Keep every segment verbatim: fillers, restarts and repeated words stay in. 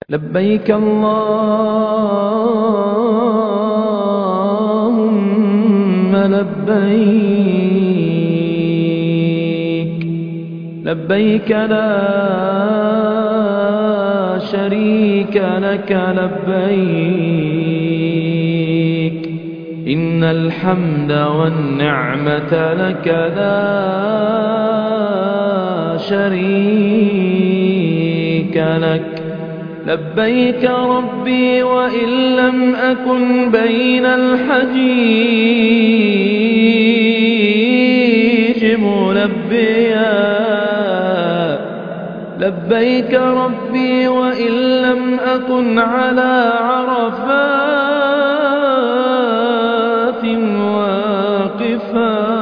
لبيك اللهم لبيك لبيك لا شريك لك لبيك إن الحمد والنعمة لك لا شريك لك لبيك ربي وإن لم أكن بين الحجيج ملبيا لبيك ربي وإن لم أكن على عرفات واقفا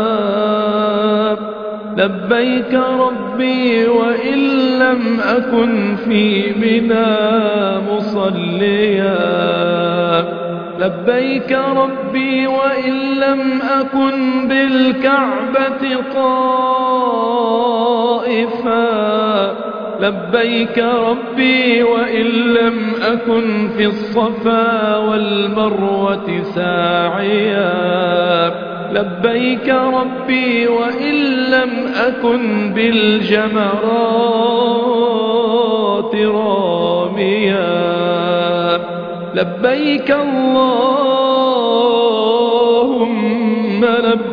لبيك ربي وإن لم أكن في منى مصليا لبيك ربي وإن لم أكن بالكعبة طائفا لبيك ربي وإن لم أكن في الصفا والمروة ساعيا لبيك ربي وإن لم أكن بالجمرات راميا لبيك اللهم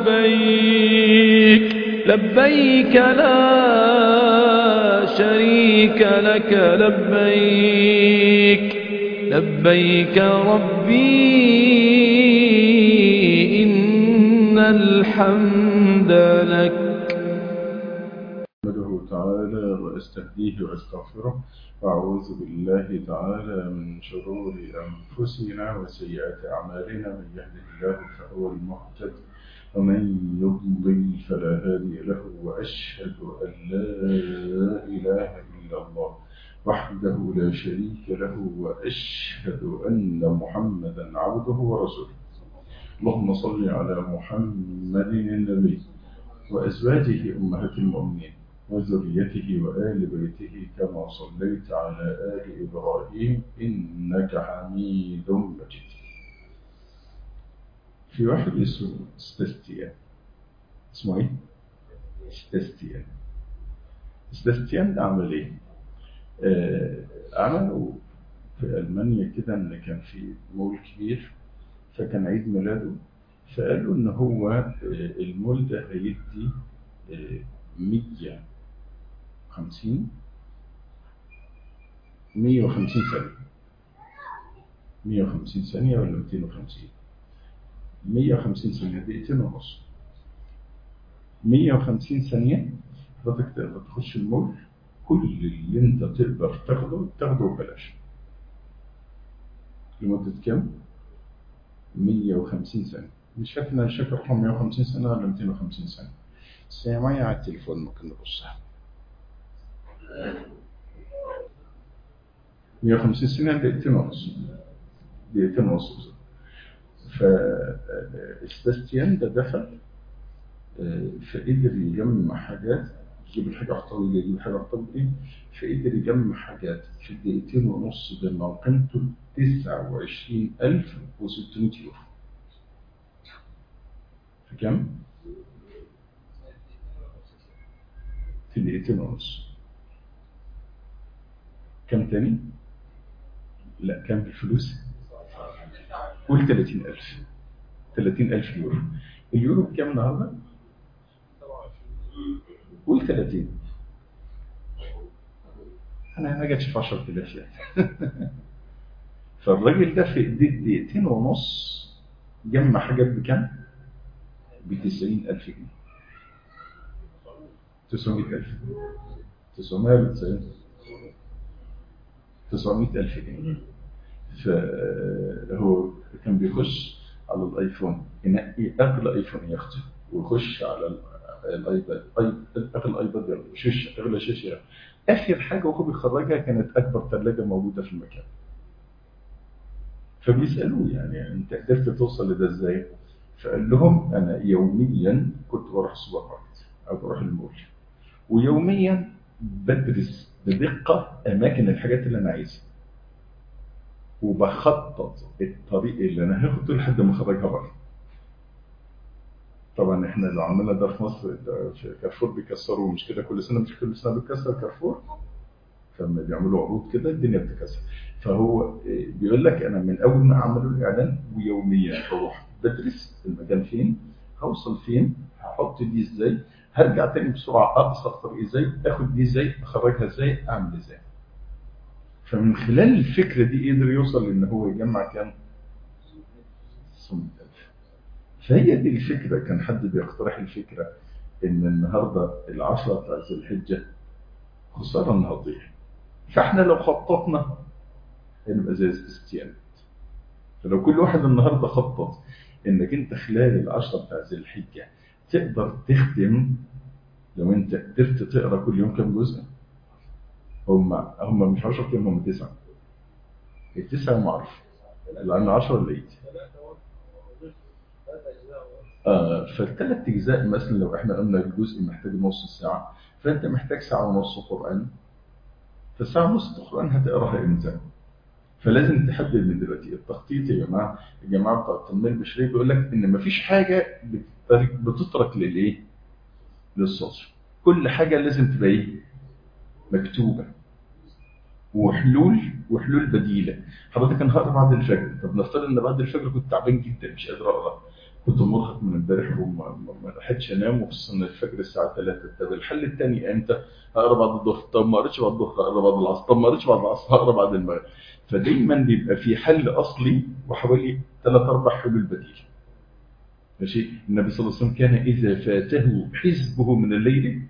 لبيك لبيك لا شريك لك لبيك لبيك ربي إن الحمد لك. أحمده تعالى وأستهديه وأستغفره وأعوذ بالله تعالى من شرور أنفسنا وسيئات أعمالنا من يهده الله فهو المهتد ومن يضلل فلا هادي له وأشهد أن لا إله إلا الله وحده لا شريك له وأشهد أن محمدا عبده ورسوله. اللهم صل على محمد النبي وأزواجه أمهات المؤمنين وذريته وآل بيته كما صليت على آل إبراهيم إنك حميد مجيد. في واحد اسمه سباستيان. اسمه ايه؟ سباستيان. سباستيان ده عمل ايه؟ آه عملوا في ألمانيا كده ان كان في مول كبير فكان عيد ميلاده فقالوا ان هو المول ده هيدي مية وخمسين مية وخمسين ثانية مية وخمسين ثانية ولا مئتين وخمسين مية وخمسين ثانية دقيقتين ونص مية وخمسين ثانية حضرتك تقدر تخش المول كل اللي انت تقدر تاخده تاخده ببلاش لمدة كام؟ مية وخمسين ثانية. مش فاكر انا مش فاكر رقم مية وخمسين ثانية ولا مئتين وخمسين ثانية. بس هي معايا على التليفون ممكن نبصها. مية وخمسين ثانية دقيقتين ونص. دقيقتين ونص. فسباستيان ده دخل فقدر يجمع حاجات يجيب الحاجة احتوية يجيب الحاجة احتوية فقدر يجمع حاجات في الدقيقتين ونص بما قيمته تسعة وعشرين ألف وستمائة يورو. في كم؟ في دقيقتين ونص. كم تاني؟ لا كم بالفلوس؟ قول ثلاثين ألف. ثلاثين ألف يورو. اليورو بكم النهارده؟ قول ثلاثين. أنا ما جاتش في عشرة آلاف يعني. فالراجل ده في دقيقتين ونص جمع حاجات بكم؟ بتسعين ألف جنيه. تسعمائة ألف. تسعمائة وتسعين. تسعمائة ألف جنيه. فهو كان بيخش على الايفون ينقي اغلى ايفون ياخده ويخش على الايباد اغلى ايباد ياخده شاشه اغلى شاشه. اخر حاجه وهو بيخرجها كانت اكبر ثلاجه موجوده في المكان. فبيسالوه يعني انت قدرت توصل لده ازاي؟ فقال لهم انا يوميا كنت بروح السوبر ماركت او بروح المول ويوميا بدرس بدقه اماكن الحاجات اللي انا عايزها وبخطط الطريق اللي انا هاخده لحد ما اخرجها بره. طبعا احنا لو عملنا ده في مصر، ده في كارفور بيكسروا، مش كده كل سنه مش كل سنه بيكسر كارفور، فلما بيعملوا عروض كده الدنيا بتكسر. فهو بيقول لك انا من اول ما عملوا الاعلان ويوميا بروح بدرس المكان فين، هوصل فين، هحط دي ازاي، هرجع تاني بسرعه اقصر طريق ازاي، اخد دي ازاي، اخرجها ازاي، اعمل ازاي. فمن خلال الفكره دي قدر يوصل لان هو يجمع كام؟ ستمائة ألف. فهي دي الفكره. كان حد بيقترح الفكره ان النهارده العشره بتاع ذي الحجه خساره انها تضيع، فاحنا لو خططنا هنبقى زي الاستيانات. فلو كل واحد النهارده خطط انك انت خلال العشره بتاع ذي الحجه تقدر تختم، لو انت قدرت تقرا كل يوم كم جزء؟ هم هم مش عشرة ايام، هم تسعه. التسعه معروف لان عشرة الليل. اه فالثلاث اجزاء مثلا لو احنا قلنا الجزء محتاج نص ساعه، فانت محتاج ساعه ونص قران. فالساعه ونص القران هتقراها امتى؟ فلازم تحدد من دلوقتي. التخطيط يا جماعه، الجماعه بتوع التنميه البشريه بيقول لك ان مفيش حاجه بتترك بتترك للايه؟ للصدفه. كل حاجه لازم تبقى ايه؟ مكتوبه. وحلول وحلول بديله. حضرتك انا هقرا بعد الفجر، طب نفترض ان بعد الفجر كنت تعبان جدا مش قادر اقرا، كنت مرهق من امبارح وما ما لحقتش انام، وخصوصا الفجر الساعه ثلاثة. طب الحل الثاني امتى؟ هقرا بعد الظهر. طب ما قريتش بعد الظهر هقرا بعد العصر. طب ما قريتش بعد العصر هقرا بعد المغرب. فدايما بيبقى في حل اصلي وحوالي ثلاث اربع حلول بديله. ماشي. النبي صلى الله عليه وسلم كان اذا فاته حزبه من الليل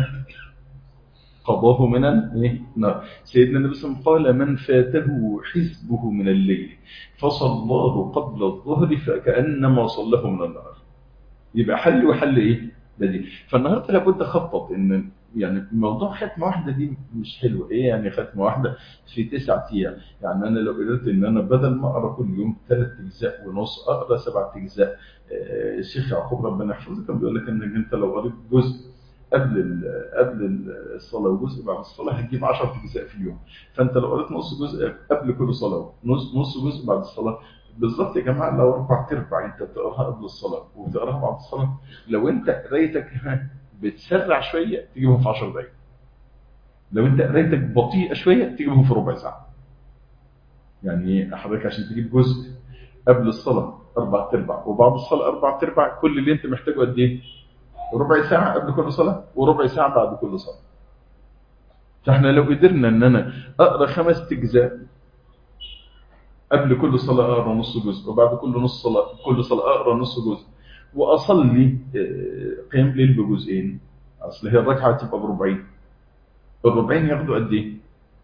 قضاه من النار. سيدنا النبي صلى الله عليه وسلم قال من فاته حزبه من الليل فصلاه قبل الظهر فكأنما صلاه من النهار. يبقى حل وحل ايه؟ بديل. فالنهارده لابد اخطط ان يعني موضوع ختمه واحده دي مش حلوه. ايه يعني ختمه واحده في تسعة ايام؟ يعني انا لو قدرت ان انا بدل ما اقرا كل يوم ثلاث اجزاء ونص اقرا سبعة اجزاء. الشيخ يعقوب ربنا يحفظه كان بيقول لك ان انت لو قريت جزء قبل قبل الصلاه وجزء بعد الصلاه هتجيب عشرة اجزاء في اليوم. فانت لو قريت نص جزء قبل كل صلاه نص نص جزء بعد الصلاه بالظبط يا جماعه، لو اربع ارباع انت بتقراها قبل الصلاه وبتقراها بعد الصلاه، لو انت قرايتك بتسرع شويه تجيبهم في عشر دقائق. لو انت قرايتك بطيئه شويه تجيبهم في ربع ساعه. يعني حضرتك عشان تجيب جزء قبل الصلاه اربع ارباع وبعد الصلاه اربع ارباع، كل اللي انت محتاجه قد ايه؟ ربع ساعه قبل كل صلاه وربع ساعه بعد كل صلاه. فاحنا لو قدرنا ان انا اقرا خمس اجزاء قبل كل صلاه اقرا نص جزء، وبعد كل نص صلاه كل صلاه اقرا نص جزء، واصلي قيام ليل بجزئين، اصل هي الركعه تبقى بربعين. الربعين ياخدوا قد ايه؟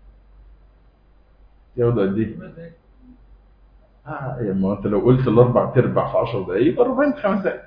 ياخدوا قد ايه؟ اه يعني ما انت لو قلت الاربع تربع في عشر دقائق يبقى الربعين بخمس دقائق.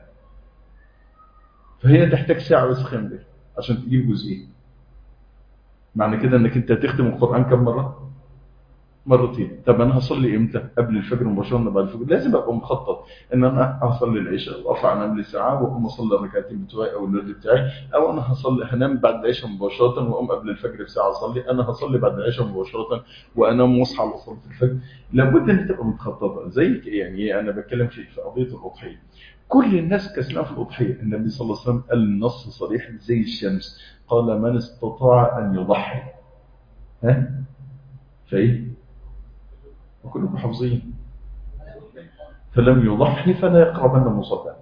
فهي تحتاج ساعه بس قيام ليل عشان تجيب جزئين. معنى كده انك انت هتختم القران كم مره؟ مرتين. طب انا هصلي امتى؟ قبل الفجر مباشره ولا بعد الفجر؟ لازم ابقى مخطط ان انا هصلي العشاء واطلع انام لي ساعه واقوم اصلي الركعتين بتوعي او الورد بتاعي، او انا هصلي هنام بعد العشاء مباشره واقوم قبل الفجر بساعه اصلي، انا هصلي بعد العشاء مباشره وانام واصحى على صلاه الفجر. لابد ان تبقى متخططه. زي يعني انا بتكلم في في قضيه الاضحيه. كل الناس كسلانه في الاضحيه. النبي صلى الله عليه وسلم قال النص صريح زي الشمس، قال من استطاع ان يضحي ها فايه وكلكم حافظين فلم يضحي فلا يقربن مصلى.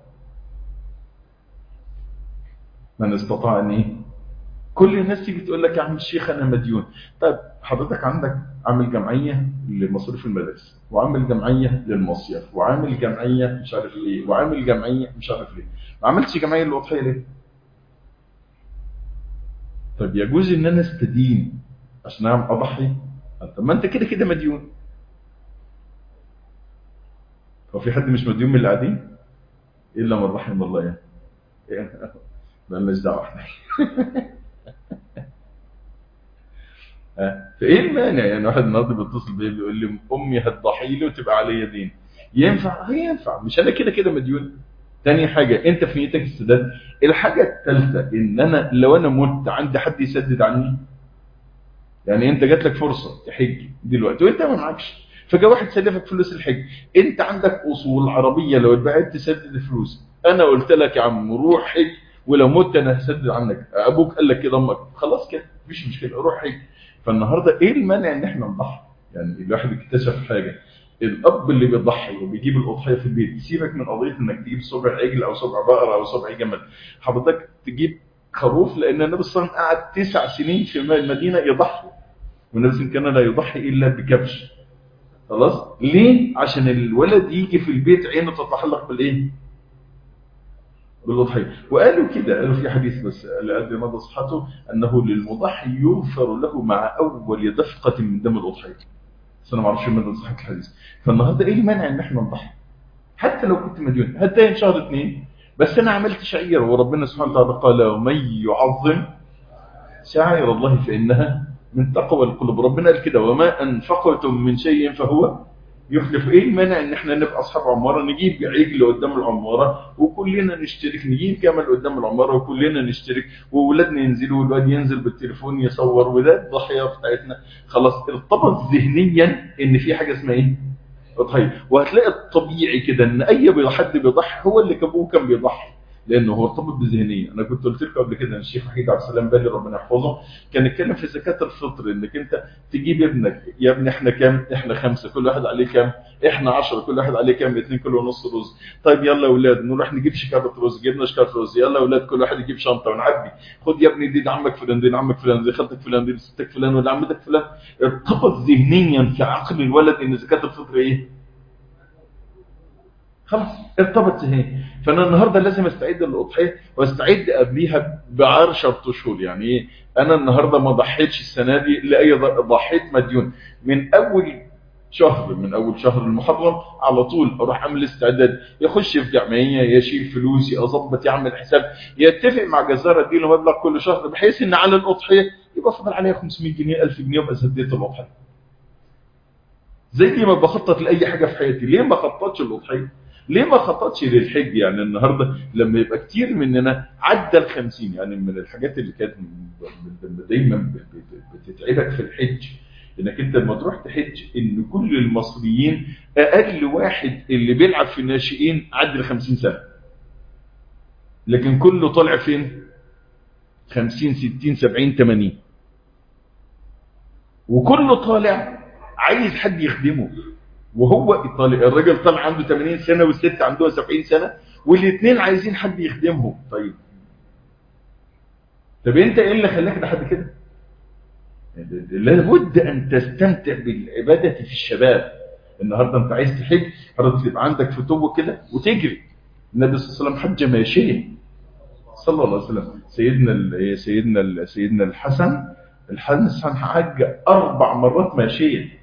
من استطاع ان ايه؟ كل الناس تيجي تقول لك يا عم الشيخ انا مديون. طيب حضرتك عندك عامل جمعيه لمصاريف المدارس، وعامل جمعيه للمصيف، وعامل جمعيه مش عارف ليه، وعامل جمعيه مش عارف ليه. ما عملتش جمعيه للاضحيه ليه؟ طيب يجوز ان انا استدين عشان اعمل اضحي؟ طب ما انت كده كده مديون. هو في حد مش مديون من اللي قاعدين؟ الا من رحم الله يعني. مالناش دعوه احنا. فايه المانع؟ يعني واحد النهارده بيتصل بيا بيقول لي امي هتضحي لي وتبقى عليا دين. ينفع؟ هي ينفع، مش انا كده كده مديون. تاني حاجه انت في نيتك السداد. الحاجه الثالثه ان انا لو انا مت عندي حد يسدد عني. يعني انت جات لك فرصه تحج دلوقتي وانت ما معكش، فجاء واحد سلفك فلوس الحج، انت عندك اصول عربيه لو اتبعت تسدد الفلوس. انا قلت لك يا عم روح حج، ولو مت انا هسدد عنك. ابوك قال لك كده، امك، خلاص كده مفيش مشكله، روح حج. فالنهارده ايه المانع ان احنا نضحي؟ يعني الواحد اكتشف حاجه، الاب اللي بيضحي وبيجيب الاضحيه في البيت، سيبك من قضيه انك تجيب صبع عجل او صبع بقره او صبع جمل، حضرتك تجيب خروف، لان النبي صلى الله عليه وسلم قعد تسع سنين في المدينه يضحي، والنبي صلى الله عليه وسلم كان لا يضحي الا بكبش. خلاص ليه؟ عشان الولد يجي في البيت عينه تتحلق بالايه؟ بالاضحيه. وقالوا كده، قالوا في حديث بس لأدري مدى صحته، انه للمضحي يغفر له مع اول دفقه من دم الاضحيه. بس انا ما اعرفش مدى صحه الحديث. فالنهارده ايه المانع ان احنا نضحي؟ حتى لو كنت مديون، هتلاقي شهر اثنين بس انا عملت شعير، وربنا سبحانه وتعالى قال ومن يعظم شعائر الله فانها من تقوى القلوب. ربنا قال كده وما انفقتم من شيء فهو يخلف. ايه المانع ان احنا نبقى اصحاب عماره، نجيب عجل قدام العماره وكلنا نشترك، نجيب جمل قدام العماره وكلنا نشترك، واولادنا ينزلوا والواد ينزل بالتليفون يصور، وده الضحيه بتاعتنا. خلاص ارتبط ذهنيا ان في حاجه اسمها ايه؟ اضحيه. وهتلاقي الطبيعي كده ان اي حد بيضحي هو اللي ابوه كان بيضحي، لانه هو ارتبط بذهنيه. انا كنت قلت لكم قبل كده ان الشيخ وحيد عبد السلام بالي ربنا يحفظه كان يتكلم في زكاه الفطر، انك انت تجيب ابنك، يا ابني احنا كام؟ احنا خمسه، كل واحد عليه كام؟ احنا عشرة، كل واحد عليه كام؟ اتنين كيلو ونص رز. طيب يلا يا اولاد نروح نجيب شكاره رز، جبنا شكاره رز، يلا يا اولاد كل واحد يجيب شنطه ونعبي. خد يا ابني دي, دي عمك فلان، دي عمك فلان، دي خالتك فلان، دي ستك فلان، ولا عمتك فلان. ارتبط ذهنيا في عقل الولد ان زكاه الفطر ايه؟ خلاص ارتبط ذهنيا. فانا النهارده لازم استعد للاضحيه، واستعد قبليها بعشرة اشهر. يعني ايه؟ انا النهارده ما ضحيتش السنه دي لاي ضحيت مديون. من اول شهر من اول شهر المحرم على طول اروح اعمل استعداد، يخش في جمعيه، يشيل فلوسي، اظبط، يعمل حساب، يتفق مع جزار اديله مبلغ كل شهر، بحيث ان على الاضحيه يبقى فاضل عليها خمسمائة جنيه ألف جنيه وابقى سديت الاضحيه. زي ما بخطط لاي حاجه في حياتي، ليه ما خططش الاضحيه؟ ليه ما خططش للحج؟ يعني النهارده لما يبقى كتير مننا عدى الخمسين، يعني من الحاجات اللي كانت دايما بتتعبك في الحج انك انت لما تروح تحج ان كل المصريين اقل واحد اللي بيلعب في الناشئين عدى ال خمسين سنه، لكن كله طالع فين؟ خمسين ستين سبعين ثمانين، وكله طالع عايز حد يخدمه. وهو طالع الراجل طالع عنده ثمانين سنه والست عندها سبعين سنه، والاثنين عايزين حد يخدمهم. طيب طب انت ايه اللي خلاك لحد كده؟ لابد ان تستمتع بالعباده في الشباب. النهارده انت عايز تحج، حضرتك تبقى عندك فتوه كده وتجري. النبي صلى الله عليه وسلم حج ماشيه صلى الله عليه وسلم. سيدنا ال سيدنا ال سيدنا الحسن الحسن حج اربع مرات ماشيه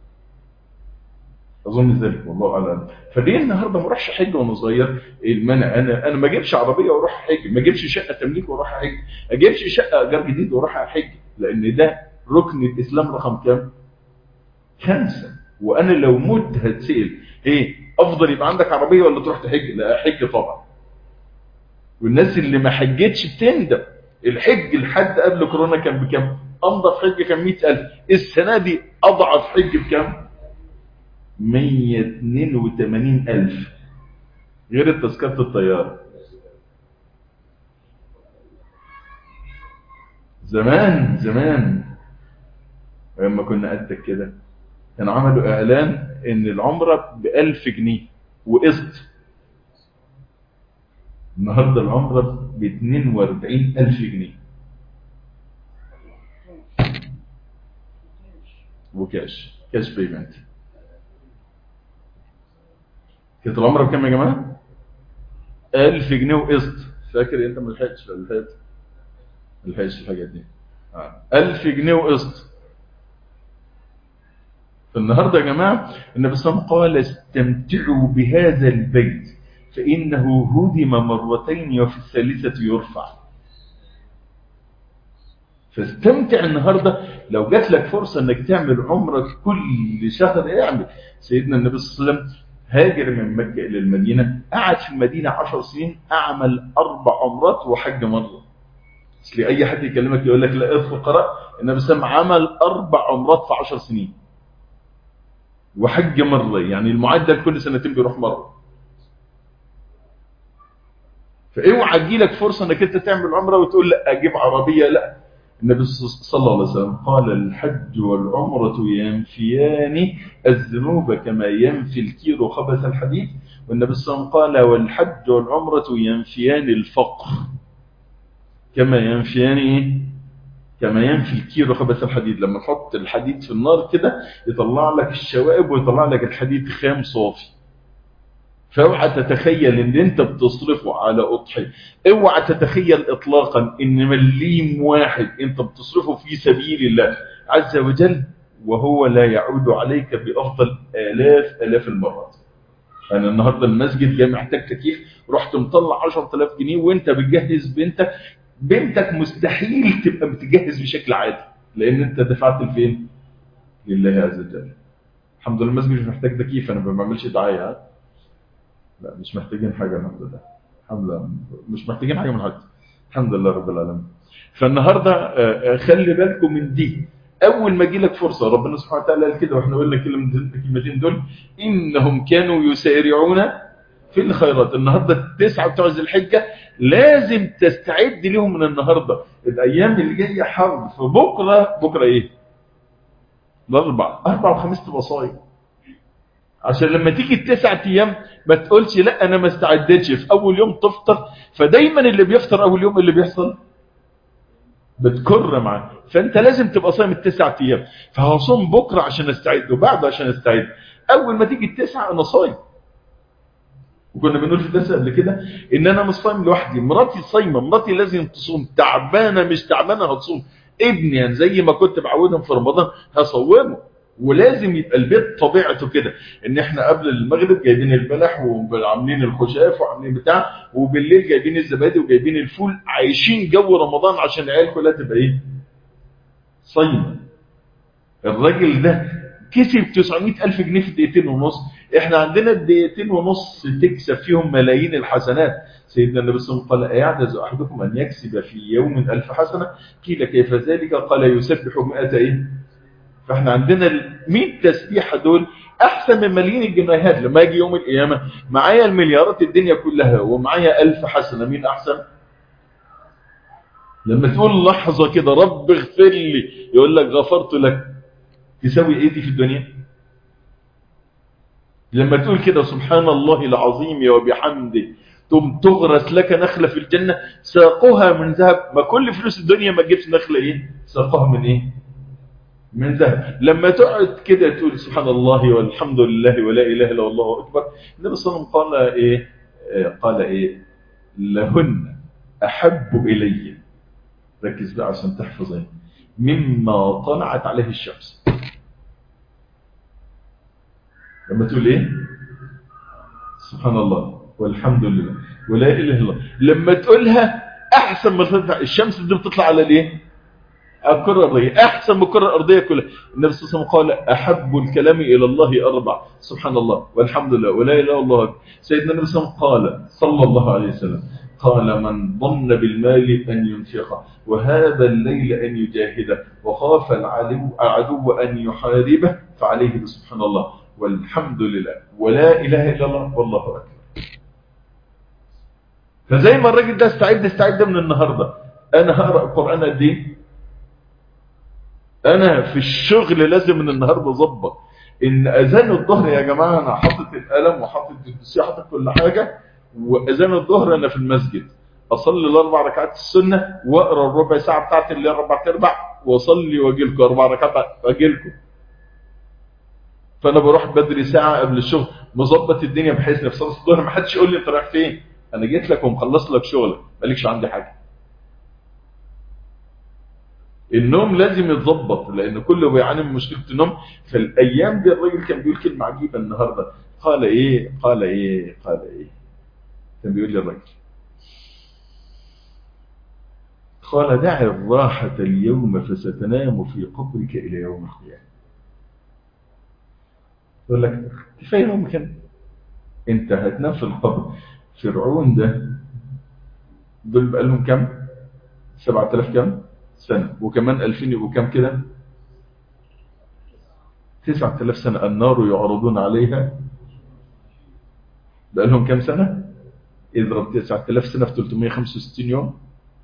اظن ذلك، والله اعلم. فليه النهارده ما اروحش حج وانا صغير؟ المانع انا انا ما اجيبش عربيه واروح حج، ما اجيبش شقه تمليك واروح حج، ما اجيبش شقه ايجار جديد واروح حج، لان ده ركن الاسلام رقم كام؟ خمسه. وانا لو مت هتسال ايه افضل، يبقى عندك عربيه ولا تروح تحج؟ لا حج طبعا. والناس اللي ما حجتش بتندم. الحج لحد قبل كورونا كان بكام؟ انضف حج كان مئة ألف، السنه دي اضعف حج بكام؟ مئة واثنين وثمانين ألف، غير تذكرة الطيارة. زمان زمان لما كنا قدك كده كانوا عملوا اعلان ان العمرة بألف جنيه وقسط. النهاردة العمرة باثنين واربعين ألف جنيه وكاش، كاش بيمنت. كانت العمرة بكام يا جماعة؟ ألف جنيه وقسط. فاكر انت ما لحقتش ولا لحقت؟ ما لحقتش الحاجات دي. آه. ألف جنيه وقسط. فالنهارده يا جماعه النبي صلى الله عليه وسلم قال استمتعوا بهذا البيت فانه هدم مرتين وفي الثالثه يرفع. فاستمتع النهارده. لو جات لك فرصه انك تعمل عمره كل شهر اعمل. سيدنا النبي صلى الله عليه وسلم هاجر من مكه الى المدينه، قعد في المدينه عشر سنين، اعمل اربع عمرات وحج مره. اصل اي حد يكلمك يقول لك لا ادخل قرأ، النبي صلى الله عليه وسلم عمل اربع عمرات في عشر سنين. وحج مرة، يعني المعدل كل سنتين بيروح مرة. فاوعى تجيلك فرصة انك انت تعمل عمرة وتقول لا اجيب عربية. لا، النبي صلى الله عليه وسلم قال الحج والعمرة ينفيان الذنوب كما ينفي الكير خبث الحديد. والنبي صلى الله عليه وسلم قال والحج والعمرة ينفيان الفقر كما ينفيان إيه؟ كما ينفي الكير خبث الحديد. لما تحط الحديد في النار كده يطلع لك الشوائب ويطلع لك الحديد خام صافي. فاوعى تتخيل ان انت بتصرفه على اضحيه، اوعى تتخيل اطلاقا ان مليم واحد انت بتصرفه في سبيل الله عز وجل وهو لا يعود عليك بافضل الاف الاف المرات. انا النهارده المسجد جاي محتاج تكييف، رحت مطلع عشرة آلاف جنيه وانت بتجهز بنتك. بنتك مستحيل تبقى بتجهز بشكل عادي لان انت دفعت لفين؟ لله عز وجل. الحمد لله المسجد مش محتاج تكييف، انا ما بعملش دعايه. ها؟ لا مش محتاجين حاجة، الحمد لله. الحمد لله مش محتاجين حاجة من حد، الحمد لله رب العالمين. فالنهاردة خلي بالكم من دي. أول ما يجي لك فرصة، ربنا سبحانه وتعالى قال كده وإحنا قلنا الكلمتين دول، إنهم كانوا يسارعون في الخيرات. النهاردة التسعة بتوع ذي الحجة لازم تستعد لهم من النهاردة. الأيام اللي جاية حرب، فبكرة بكرة إيه؟ الأربع أربع وخميس تبقى صايم، عشان لما تيجي التسعة ايام ما تقولش لا انا ما استعدتش في اول يوم تفطر. فدايما اللي بيفطر اول يوم اللي بيحصل بتكر معاه. فانت لازم تبقى صايم التسعة ايام. فهصوم بكره عشان استعد وبعده عشان استعد. اول ما تيجي التسعة انا صايم. وكنا بنقول في الدرس قبل كده ان انا مش صايم لوحدي، مراتي صايمه، مراتي لازم تصوم، تعبانه مش تعبانه هتصوم، ابني يعني زي ما كنت بعودهم في رمضان هصومه. ولازم يبقى البيت طبيعته كده، ان احنا قبل المغرب جايبين البلح وعاملين الخشاف وعاملين بتاع، وبالليل جايبين الزبادي وجايبين الفول، عايشين جو رمضان عشان العيال كلها تبقى ايه؟ صايمه. الراجل ده كسب تسعمائة ألف جنيه في دقيقتين ونص. احنا عندنا الدقيقتين ونص تكسب فيهم ملايين الحسنات. سيدنا النبي صلى الله عليه وسلم قال أيعجز أحدكم أن يكسب في يوم ألف حسنة؟ قيل كيف ذلك؟ قال يسبح مئة إيه؟ فاحنا عندنا المئة تسبيحة دول أحسن من ملايين الجنيهات. لما يجي يوم القيامة معايا المليارات الدنيا كلها ومعايا ألف حسنة، مين أحسن؟ لما تقول لحظة كده رب اغفر لي، يقول لك غفرت لك، تساوي ايه دي في الدنيا؟ لما تقول كده سبحان الله العظيم وبحمده ثم تغرس لك نخلة في الجنة ساقها من ذهب. ما كل فلوس الدنيا ما تجيبش نخلة ايه؟ ساقها من ايه؟ من ذهب. لما تقعد كده تقول سبحان الله والحمد لله ولا اله الا الله اكبر، النبي صلى الله عليه وسلم قال ايه؟ قال ايه؟ لهن احب الي، ركز بقى عشان تحفظ ايه، مما طلعت عليه الشمس. لما تقول ايه؟ سبحان الله والحمد لله ولا اله الا الله، لما تقولها احسن ما تطلع الشمس دي بتطلع على الايه؟ الكره الارضيه، احسن من الكره الارضيه كلها. النبي صلى الله عليه وسلم قال احب الكلام الى الله اربع، سبحان الله والحمد لله ولا اله الا الله. سيدنا النبي صلى الله عليه وسلم قال صلى الله عليه وسلم قال من ظن بالمال ان ينفقه وهذا الليل ان يجاهده وخاف العدو ان يحاربه فعليه بسبحان الله والحمد لله ولا اله الا الله والله اكبر. فزي ما الراجل ده استعد استعد من النهارده. انا هقرا القران قد ايه؟ انا في الشغل لازم من النهارده اظبط ان اذان الظهر يا جماعه انا حاطط القلم وحاطط الدسيه حاطط كل حاجه، واذان الظهر انا في المسجد اصلي الاربع ركعات السنه واقرا الربع ساعه بتاعت اللي اربع ارباع واصلي واجي لكم اربع ركعات واجي لكم. فانا بروح بدري ساعه قبل الشغل مظبط الدنيا بحيث ان في صلاه الظهر ما حدش يقول لي انت رايح فين، انا جيت لك ومخلص لك شغلك مالكش عندي حاجه. النوم لازم يتظبط لان كله بيعاني من مشكله النوم. فالايام دي الراجل كان بيقول كلمه عجيبه النهارده، قال ايه قال ايه قال ايه كان بيقول لي الراجل قال دع الراحه اليوم فستنام في قبرك الى يوم القيامه. يقول لك كفايه نوم كده انت هتنام في القبر. فرعون ده دول بقى لهم كام؟ سبعة آلاف كام سنه وكمان ألفين يبقوا كام كده؟ تسعة آلاف سنة النار يعرضون عليها، بقى لهم كم سنة؟ اضرب تسعة آلاف سنة في ثلاثمائة وخمسة وستين يوم.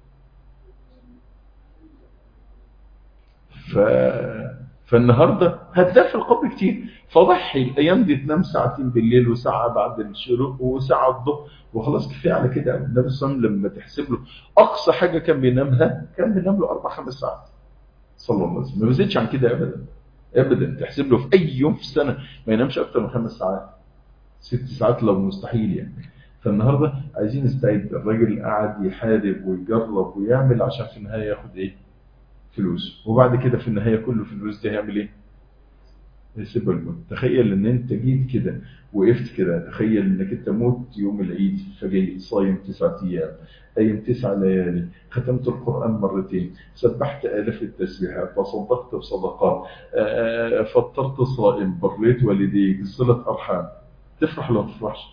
ف... فالنهاردة هتلاقي في القبر كتير، فضحي الأيام دي تنام ساعتين بالليل وساعة بعد الشروق وساعة الظهر وخلاص كفاية على كده. النبي صلى الله عليه وسلم لما تحسب له أقصى حاجة كان بينامها كان بينام له أربع خمس ساعات صلى الله عليه وسلم، ما بيزيدش عن كده أبدا أبدا. تحسب له في أي يوم في السنة ما ينامش أكتر من خمس ساعات، ست ساعات لو مستحيل يعني. فالنهاردة عايزين نستعد. الراجل قاعد يحارب ويجرب ويعمل عشان في النهاية ياخد إيه؟ فلوس. وبعد كده في النهاية كله فلوس دي هيعمل ايه؟ يسيب الموت. تخيل ان انت جيت كده وقفت كده، تخيل انك انت موت يوم العيد فجاي صايم تسعة ايام، قايم تسع ليالي، ختمت القرآن مرتين، سبحت آلاف التسبيحات، تصدقت بصدقات، فطرت صائم، بريت والديك، صلة أرحام، تفرح ولا ما تفرحش؟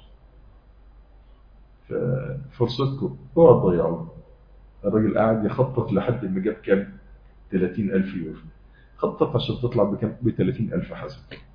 فرصتكم اوعوا تضيعوها. الراجل قاعد يخطط لحد ما جاب كام؟ ثلاثين ألف يورو. خطط عشان تطلع بكم؟ ب ثلاثين ألف حسنة.